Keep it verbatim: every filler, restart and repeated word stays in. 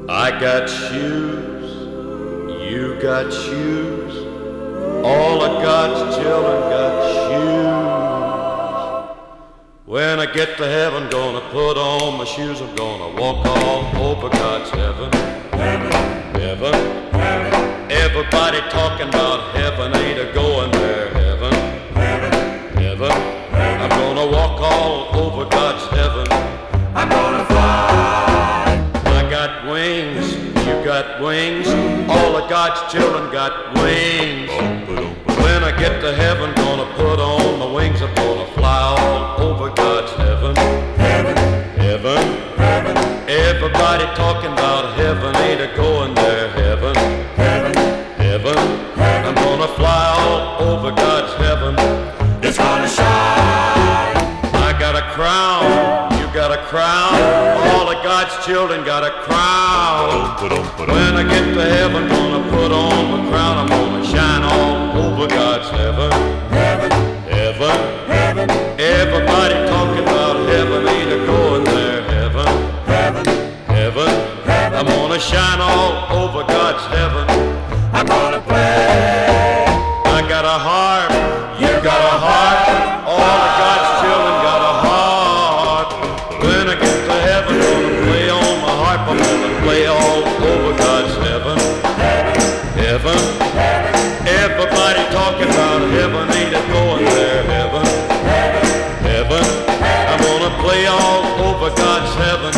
I got shoes, you got shoes, all of God's children got shoes. When I get to heaven, gonna put on my shoes, I'm gonna walk all over God's heaven. Heaven, Heaven, heaven, everybody talking about heaven, ain't a going there. Heaven, heaven, heaven, I'm gonna walk all over God's heaven. I'm gonna fly. I got wings, you got wings, all of God's children got wings. When I get to heaven, gonna put on my wings, I'm gonna fly all over God's heaven. Heaven, Heaven, heaven, everybody talking about heaven, ain't a going there. Heaven, heaven, heaven, I'm gonna fly all over God's heaven. it's gonna shine. I got a crown, you got a crown, all of God's children got a crown. When I get to heaven, gonna put on my crown, I'm gonna shine all over God's heaven. Heaven, Heaven, heaven, everybody talking about heaven, ain't a going there. Heaven, heaven, heaven, I'm gonna shine all over God's heaven. I'm gonna play. I got a harp, you got a harp, all of God's children got a harp. When I get to heaven, gonna play on my harp, I'm gonna play all over God's heaven. Heaven, everybody talking about heaven, ain't it going there. Heaven, heaven, I'm gonna play all over God's heaven.